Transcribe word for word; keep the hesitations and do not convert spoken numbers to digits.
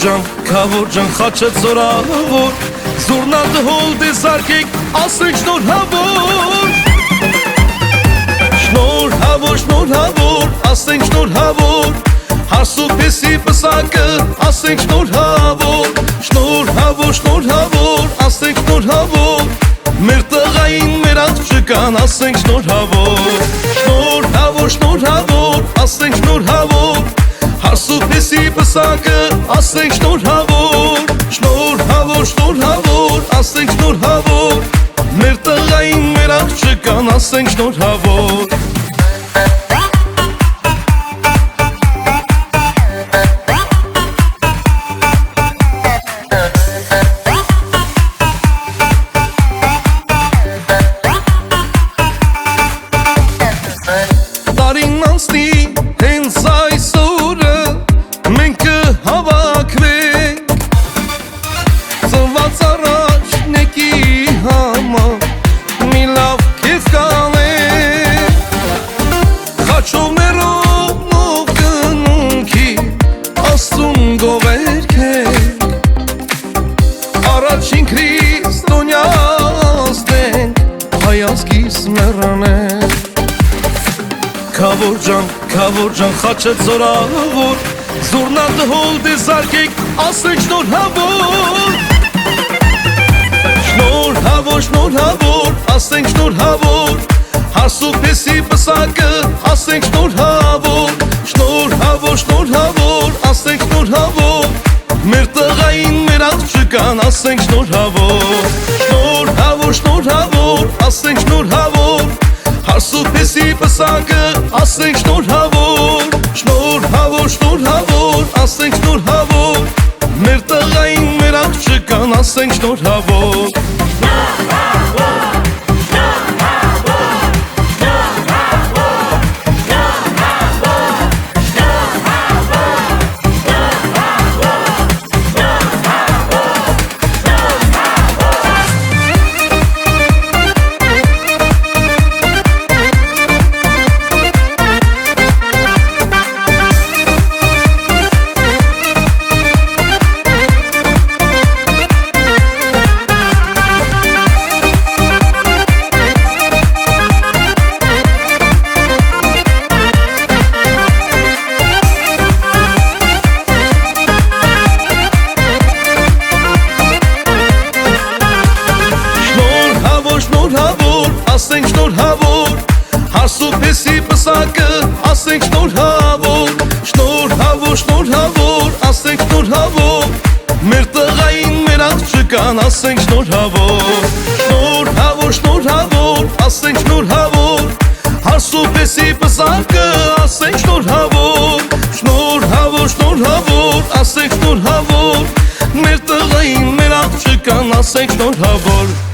ջան, քավոր ջան, խաչը ծորավոր, զուռնա դհոլ դե զարկեք, ասենք շնորհավոր։ Շնորհավոր, շնորհավոր, ասենք շնորհավոր, հասուպեսի պսակը, ասենք շնորհավոր, շնորհավոր, շնորհավոր, ասենք շնորհավոր, մեր տղային, մեր աղջկան, ասենք շնորհավոր, շնորհավոր, շնորհավոր, ասենք շնորհավոր, հասուպեսի պսակը, ասենք շնորհավոր, շնորհավոր, շնորհավոր, ասենք շնորհավոր, մեր տղային, մեր աղջկան, ասենք շնորհավոր։ Տարին անցնի հենց այս օրը մենք կհավաքվենք, ծնված առաջնեկի համար մի լավ քեֆ կանենք, խաչովներով նով կնունքի Աստծուն գովերքենք, առաջին քրիստոնյա ազդենք, հայազգիս մեռանենք։ Քավոր ջան, քավոր ջան, խաչը ծորավոր, զուռնա դհոլ դե զարկեք, ասենք շնորհավոր։ Շնորհավոր, շնորհավոր, ասենք շնորհավոր, հասուպեսի պսակը, ասենք շնորհավոր, շնորհավոր, շնորհավոր, ասենք շնորհավոր, մեր տղային, մեր աղջկան, ասենք շնորհավոր, շնորհավոր, շնորհավոր, ասենք շնորհավոր, հասուպեսի պսակը, ասենք շնորհավոր, շնորհավոր, շնորհավոր, ասենք շնորհավոր, մեր տղային, մեր աղջկան, ասենք շնորհավոր։ Շնորհավոր, ասենք շնորհավոր, հասուպեսի պսակը, ասենք շնորհավոր, շնորհավոր, շնորհավոր, ասենք շնորհավոր, մեր տղային, մեր աղջկան, ասենք շնորհավոր, շնորհավոր, շնորհավոր, ասենք շնորհավոր, հասուպեսի պսակը, ասենք շնորհավոր, շնորհավոր, շնորհավոր, ասենք շնորհավոր, մեր տղային, մեր աղջկան, ասենք շնորհավոր։